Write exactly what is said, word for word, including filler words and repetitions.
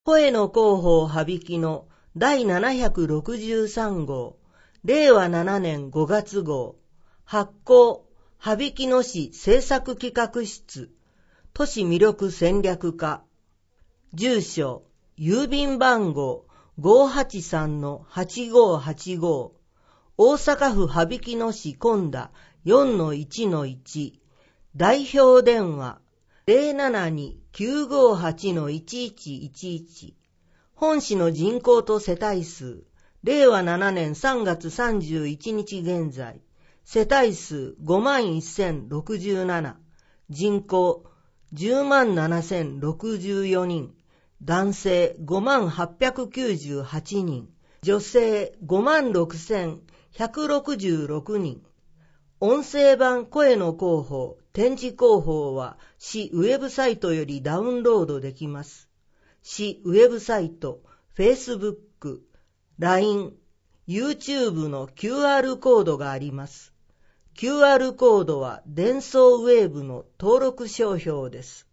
声の広報羽曳のだいななひゃくろくじゅうさん号、れいわななねんごがつ号、発行、羽曳野市政策企画室、都市魅力戦略課、住所、郵便番号 ごーはちさんのはちごーはちご、大阪府羽曳野市今田 よんのいちのいち、代表電話 ゼロななにきゅうごはちのいちいちいちいち、本市の人口と世帯数、れいわななねんさんがつさんじゅういちにち現在、世帯数 ごまんせんろくじゅうなな、人口じゅうまんななせんろくじゅうよにん、男性ごまんはっぴゃくきゅうじゅうはちにん、女性ごまんろくせんひゃくろくじゅうろくにん。音声版声の広報、展示広報は市ウェブサイトよりダウンロードできます。市ウェブサイト、Facebook、ライン、YouTube の キューアール コードがあります。キューアール コードはデンソーウェーブの登録商標です。